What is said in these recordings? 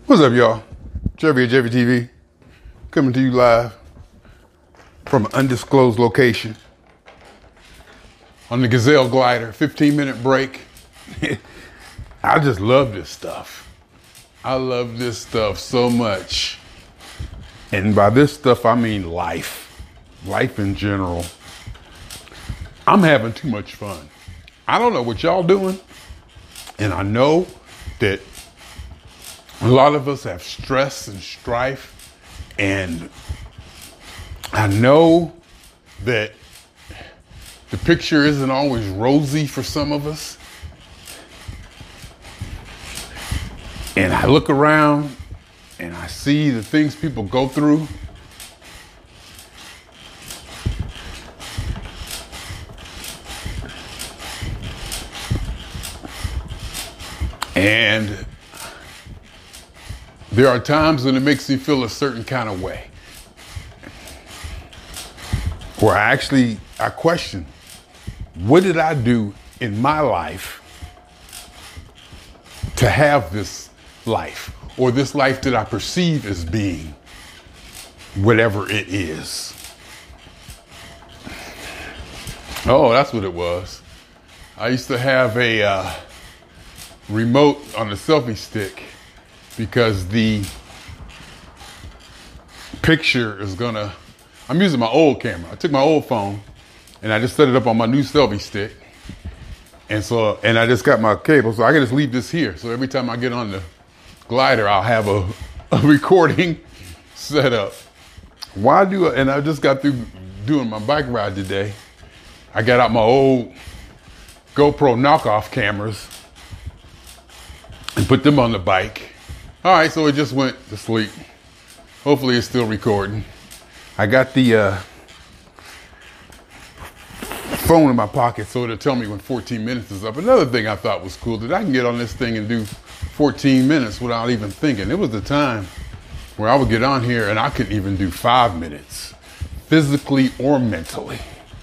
What's up, y'all? Jerry at Jerry TV, coming to you live from an undisclosed location on the Gazelle glider, 15-minute break. I just love this stuff. I love this stuff so much. And by this stuff, I mean life in general. I'm having too much fun. I don't know what y'all doing, and I know that a lot of us have stress and strife, and I know that the picture isn't always rosy for some of us. And I look around and I see the things people go through. And there are times when it makes me feel a certain kind of way, where I question, what did I do in my life to have this life, or this life that I perceive as being whatever it is? Oh, that's what it was. I used to have a remote on the selfie stick, because the picture is I'm using my old camera. I took my old phone and I just set it up on my new selfie stick. And I just got my cable, so I can just leave this here. So every time I get on the glider, I'll have a recording set up. And I just got through doing my bike ride today. I got out my old GoPro knockoff cameras and put them on the bike. All right, so it just went to sleep. Hopefully it's still recording. I got the phone in my pocket so it'll tell me when 14 minutes is up. Another thing I thought was cool, that I can get on this thing and do 14 minutes without even thinking. There was a time where I would get on here and I couldn't even do 5 minutes, physically or mentally.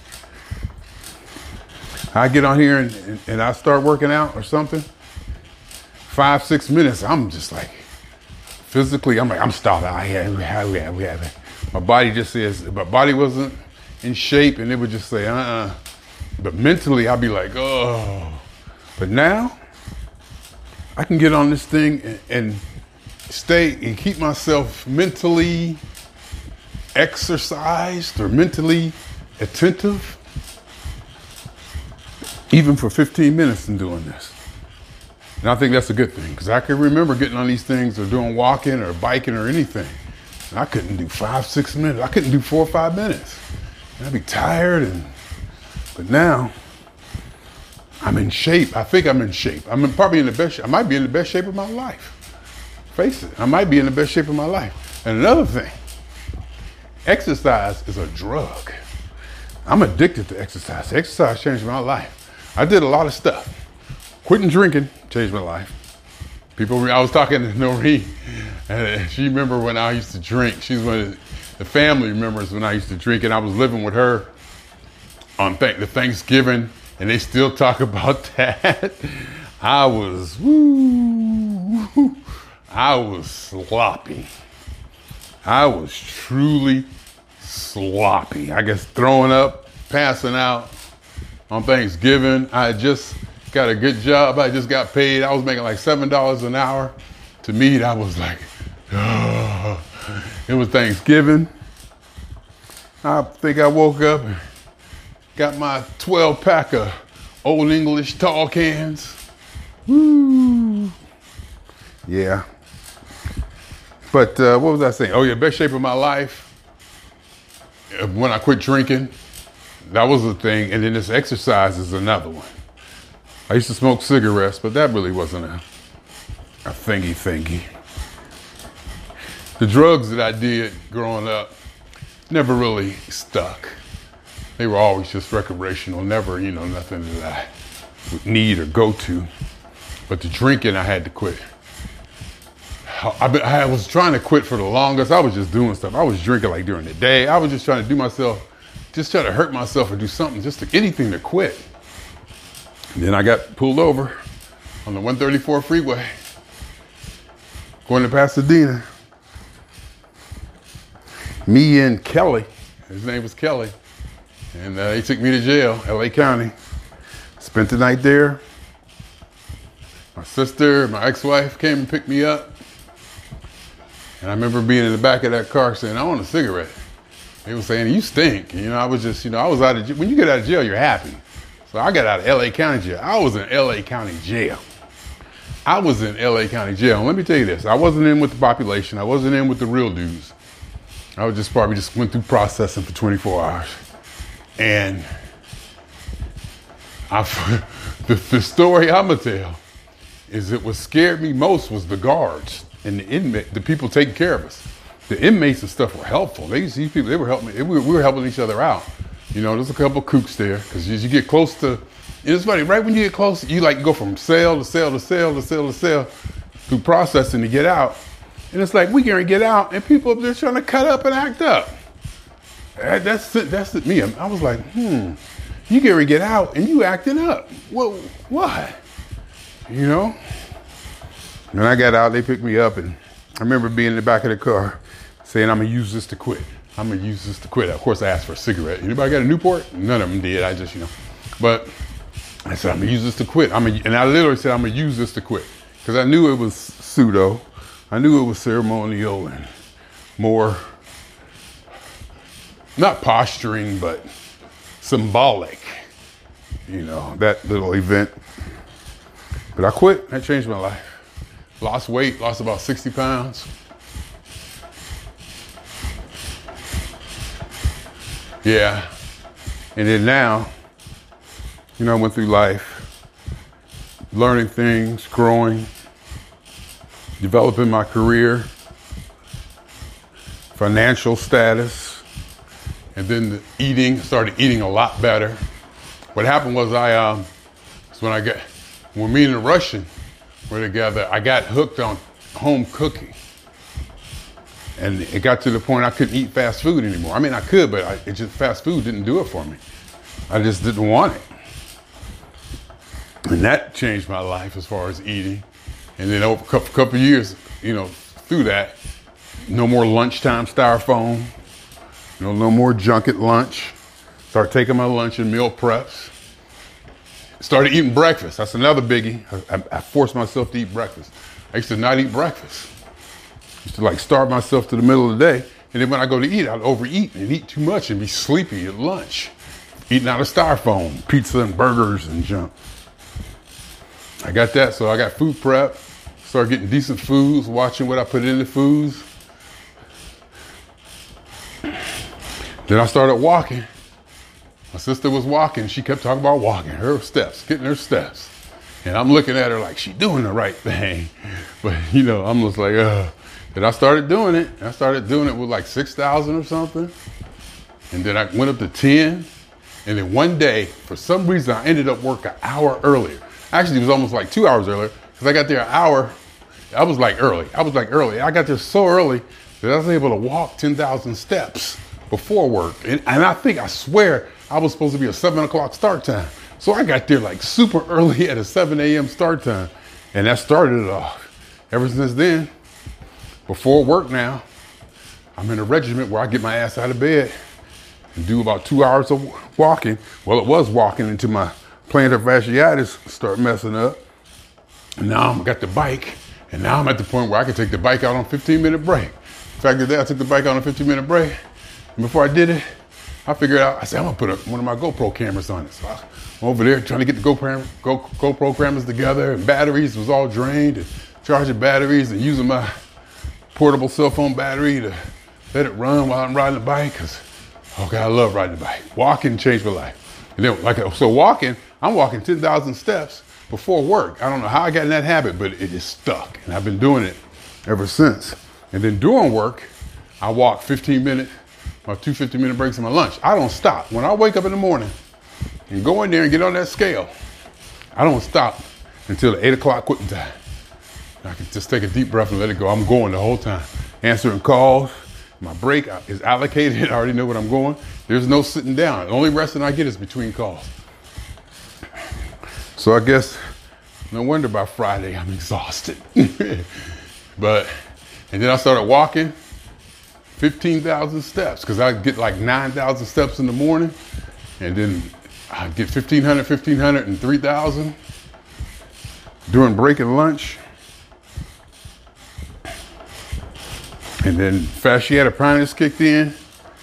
I get on here and I start working out or something. 5-6 minutes, I'm just like, physically, I'm stopping. My body just says, my body wasn't in shape, and it would just say, But mentally, I'd be like, oh. But now, I can get on this thing and stay and keep myself mentally exercised or mentally attentive, even for 15 minutes in doing this. And I think that's a good thing, because I can remember getting on these things or doing walking or biking or anything. And I couldn't do 5-6 minutes. I couldn't do 4 or 5 minutes. And I'd be tired. But now I'm in shape. I think I'm in shape. Probably in the best shape. I might be in the best shape of my life. Face it, I might be in the best shape of my life. And another thing, exercise is a drug. I'm addicted to exercise. Exercise changed my life. I did a lot of stuff. Quitting drinking changed my life. I was talking to Noreen, and she remember when I used to drink. She's one of the family remembers when I used to drink, and I was living with her on the Thanksgiving, and they still talk about that. I was sloppy. I was truly sloppy. I guess throwing up, passing out on Thanksgiving. I just got a good job. I just got paid. I was making like $7 an hour. To me, that was like, oh. It was Thanksgiving. I think I woke up and got my 12-pack of Old English tall cans. Woo. Yeah. But what was I saying? Oh yeah, best shape of my life. When I quit drinking, that was a thing. And then this exercise is another one. I used to smoke cigarettes, but that really wasn't a thingy. The drugs that I did growing up never really stuck. They were always just recreational, never, nothing that I would need or go to. But the drinking, I had to quit. I was trying to quit for the longest. I was just doing stuff. I was drinking like during the day. I was just trying to try to hurt myself or do something, anything to quit. And then I got pulled over on the 134 freeway. going to Pasadena. Me and Kelly, his name was Kelly, and they took me to jail, LA County. Spent the night there. My sister, my ex-wife came and picked me up. And I remember being in the back of that car saying, I want a cigarette. They were saying, you stink. And, I was just, I was out of jail. When you get out of jail, you're happy. So I got out of LA County jail. I was in LA County jail. And let me tell you this. I wasn't in with the population. I wasn't in with the real dudes. I was probably went through processing for 24 hours. And the story I'm going to tell is that what scared me most was the guards and the people taking care of us. The inmates and stuff were helpful. These people, they were helping me. We were helping each other out. There's a couple kooks there because as you get close to, it's funny, right when you get close, you like go from cell to cell to cell to cell to cell through processing to get out. And it's like, we can't get out and people up there trying to cut up and act up. That's it, me. I was like, you get ready to get out and you acting up. What? When I got out, they picked me up, and I remember being in the back of the car saying, I'm going to use this to quit. Of course, I asked for a cigarette. Anybody got a Newport? None of them did. I just, But I said, I'm going to use this to quit. And I literally said, I'm going to use this to quit. Because I knew it was pseudo. I knew it was ceremonial and more, not posturing, but symbolic. That little event. But I quit. That changed my life. Lost weight, lost about 60 pounds. Yeah. And then now, I went through life, learning things, growing, developing my career, financial status, and then started eating a lot better. What happened was when me and the Russian were together, I got hooked on home cooking. And it got to the point I couldn't eat fast food anymore. I mean, I could, but fast food didn't do it for me. I just didn't want it. And that changed my life as far as eating. And then over a couple of years, through that, no more lunchtime styrofoam, no more junk at lunch. Started taking my lunch in meal preps. Started eating breakfast. That's another biggie. I forced myself to eat breakfast. I used to not eat breakfast. I used to starve myself to the middle of the day. And then when I go to eat, I'd overeat and eat too much and be sleepy at lunch. Eating out of styrofoam, pizza and burgers and junk. I got that, so I got food prep. Started getting decent foods, watching what I put in the foods. Then I started walking. My sister was walking. She kept talking about walking, her steps, getting her steps. And I'm looking at her like she's doing the right thing. But, I'm just like, Then I started doing it. I started doing it with like 6,000 or something. And then I went up to 10. And then one day, for some reason, I ended up working an hour earlier. Actually, it was almost like 2 hours earlier because I got there an hour. I was like early. I got there so early that I was able to walk 10,000 steps before work. And I swear, I was supposed to be a 7 o'clock start time. So I got there like super early at a 7 a.m. start time. And that started it off. Ever since then, before work now, I'm in a regiment where I get my ass out of bed and do about 2 hours of walking. Well, it was walking until my plantar fasciitis start messing up. And now I got the bike. And now I'm at the point where I can take the bike out on a 15-minute break. In fact, today I took the bike out on a 15-minute break. And before I did it, I figured out, I said, I'm gonna put one of my GoPro cameras on it. So I'm over there trying to get the GoPro cameras together, and batteries was all drained, and charging batteries and using my portable cell phone battery to let it run while I'm riding the bike, because, I love riding the bike. Walking changed my life. And then, walking, I'm walking 10,000 steps before work. I don't know how I got in that habit, but it is stuck, and I've been doing it ever since. And then during work, I walk 15 minutes, my 2 15-minute breaks in my lunch. I don't stop. When I wake up in the morning and go in there and get on that scale, I don't stop until the 8 o'clock quitting time. I can just take a deep breath and let it go. I'm going the whole time. Answering calls. My break is allocated. I already know what I'm going. There's no sitting down. The only resting I get is between calls. So I guess no wonder by Friday I'm exhausted. And then I started walking 15,000 steps because I get like 9,000 steps in the morning. And then I get 1,500, and 3,000 during break and lunch. And then fasciatic pranius kicked in.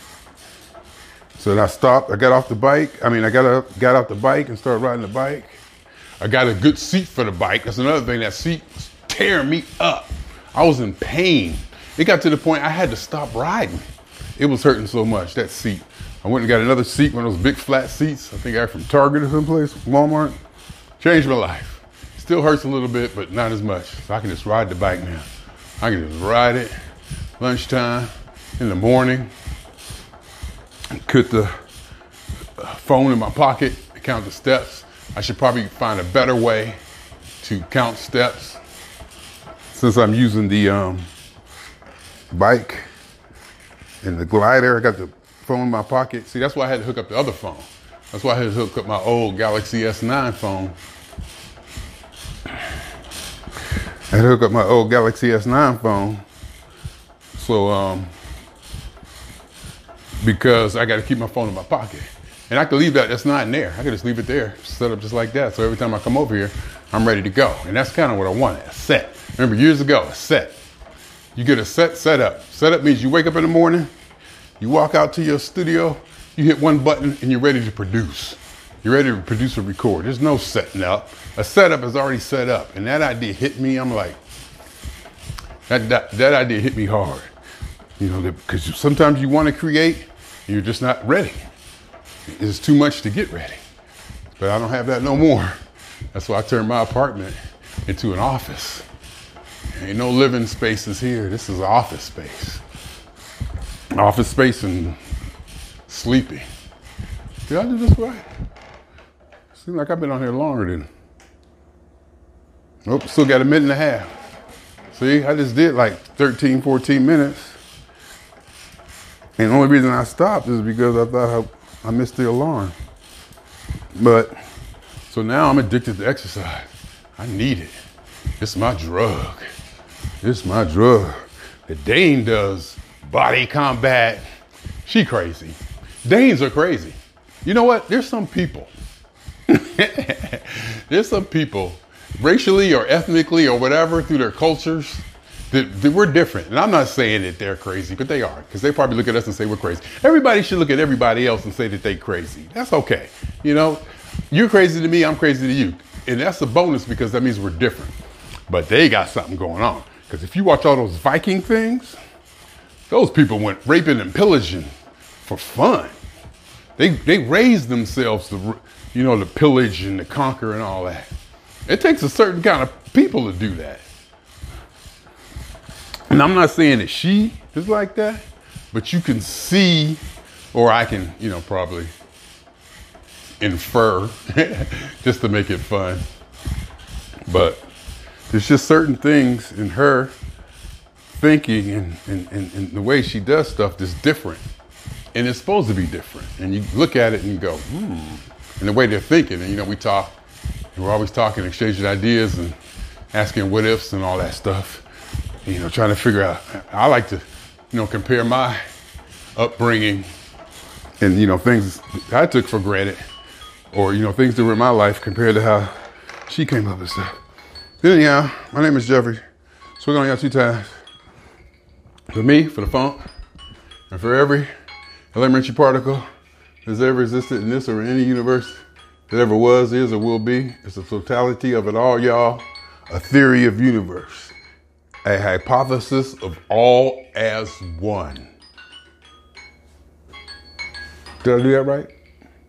So then I stopped. I got off the bike. I got off the bike and started riding the bike. I got a good seat for the bike. That's another thing. That seat was tearing me up. I was in pain. It got to the point I had to stop riding. It was hurting so much, that seat. I went and got another seat, one of those big flat seats. I think I got from Target or someplace, Walmart. Changed my life. Still hurts a little bit, but not as much. So I can just ride the bike now. I can just ride it lunchtime, in the morning. Put the phone in my pocket and count the steps. I should probably find a better way to count steps since I'm using the bike and the glider. I got the phone in my pocket. See, that's why I had to hook up the other phone. That's why I had to hook up my old Galaxy S9 phone. I had to hook up my old Galaxy S9 phone. So, because I got to keep my phone in my pocket. And I could leave that S9 there. I could just leave it there, set up just like that. So every time I come over here, I'm ready to go. And that's kind of what I wanted, a set. Remember years ago, a set. You get a set up. Set up means you wake up in the morning, you walk out to your studio, you hit one button and you're ready to produce. You're ready to produce or record. There's no setting up. A setup is already set up. And that idea hit me. I'm like, that idea hit me hard. You know, because sometimes you want to create and you're just not ready. It's too much to get ready. But I don't have that no more. That's why I turned my apartment into an office. Ain't no living spaces here. This is an office space. Office space and sleeping. Did I do this right? Seems like I've been on here longer than. Nope, still got a minute and a half. See, I just did like 13, 14 minutes. And the only reason I stopped is because I thought I missed the alarm. But, so now I'm addicted to exercise. I need it. It's my drug. It's my drug. The Dane does body combat. She crazy. Danes are crazy. You know what? There's some people. There's some people, racially or ethnically or whatever, through their cultures, that we're different. And I'm not saying that they're crazy, but they are, because they probably look at us and say we're crazy. Everybody should look at everybody else and say that they're crazy. That's okay. You know, you're crazy to me, I'm crazy to you. And that's a bonus because that means we're different. But they got something going on. Because if you watch all those Viking things, those people went raping and pillaging for fun. They raised themselves to, you know, to pillage and to conquer and all that. It takes a certain kind of people to do that. And I'm not saying that she is like that, but you can see, or I can, you know, probably infer just to make it fun. But there's just certain things in her thinking and the way she does stuff that's different. And it's supposed to be different. And you look at it and you go, and the way they're thinking. And, you know, we talk, and we're always talking, exchanging ideas and asking what ifs and all that stuff. You know, trying to figure out, I like to, you know, compare my upbringing and, you know, things I took for granted or, you know, things that were in my life compared to how she came up with stuff. Anyhow, my name is Jeffrey. So we're going to got 2 times. For me, for the funk, and for every elementary particle that's ever existed in this or in any universe that ever was, is, or will be. It's the totality of it all, y'all. A theory of universe. A hypothesis of all as one. Did I do that right?